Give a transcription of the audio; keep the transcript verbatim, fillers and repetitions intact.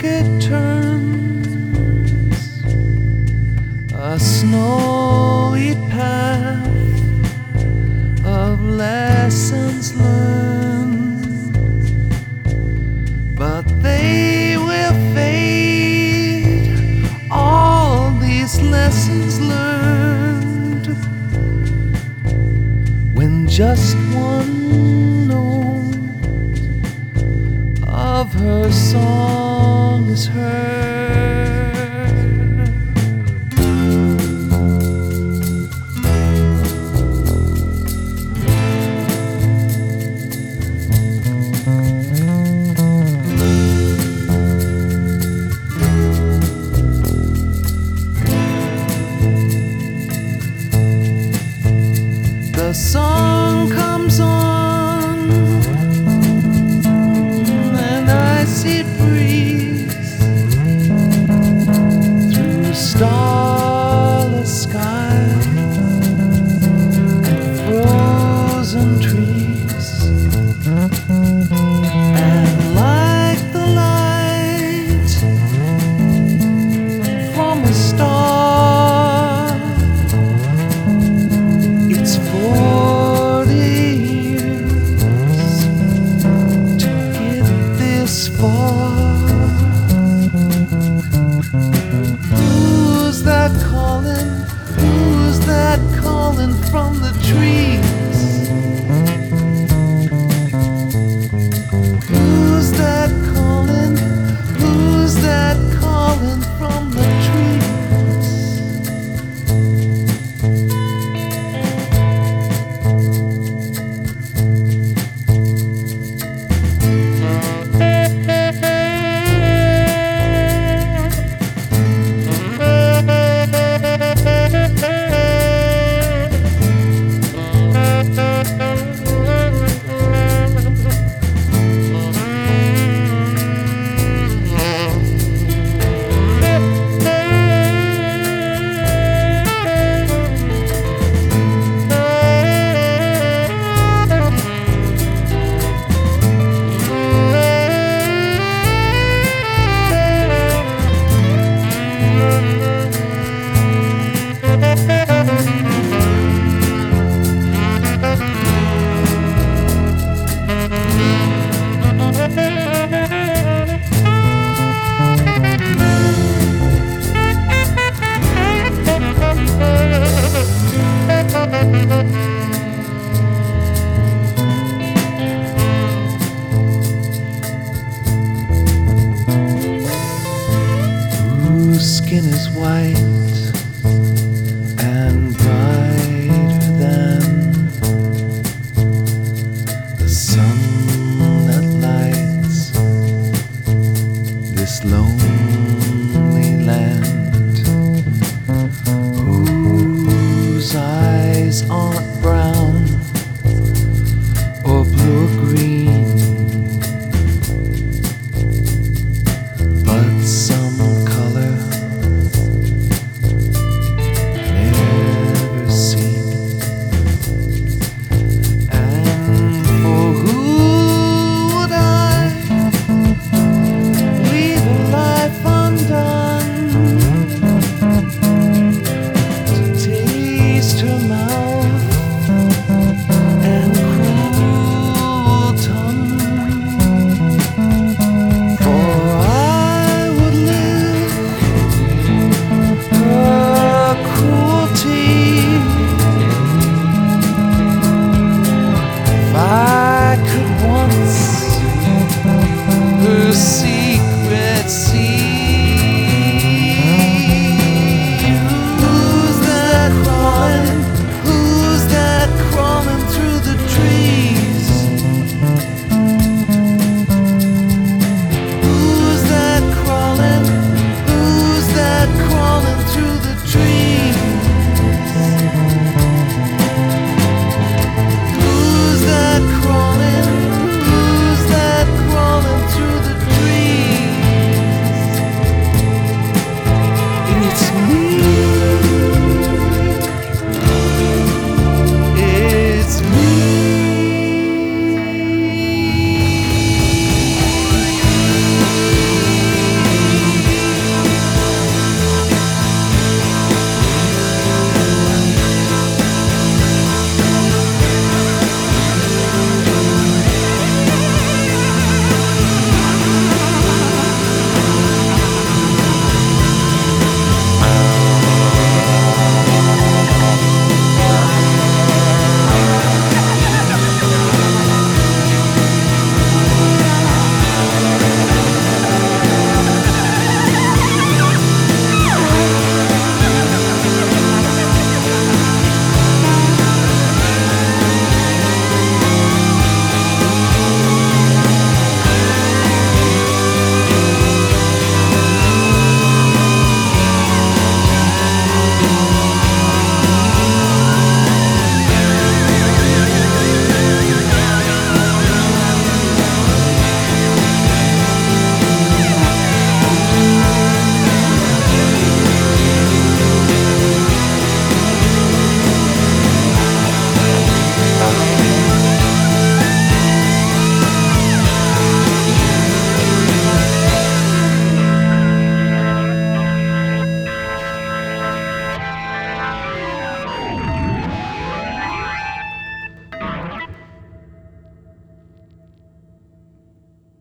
it turns, a snowy path of lessons learned, but they will fade, all these lessons learned, when just one note of her song is heard. The song comes on, an icy breeze through starless sky and frozen trees, and like the light from a star, it's forty years to get this far. Who's that calling? Who's that calling from the trees? Who's that calling? Who's that calling from the trees? Whose skin is white and brighter than the sun that lights this lonely land, whose eyes aren't brown or blue or green, but some color never seen. And for who would I leave a life undone to taste her mouth and cruel tongue? For I would live her cruelty if I could once her secret see. Who's that crawling? Who's that crawling through the trees? Who's that crawling? Who's that crawling through the trees? Who's that crawling? Who's that crawling through the trees? It's me.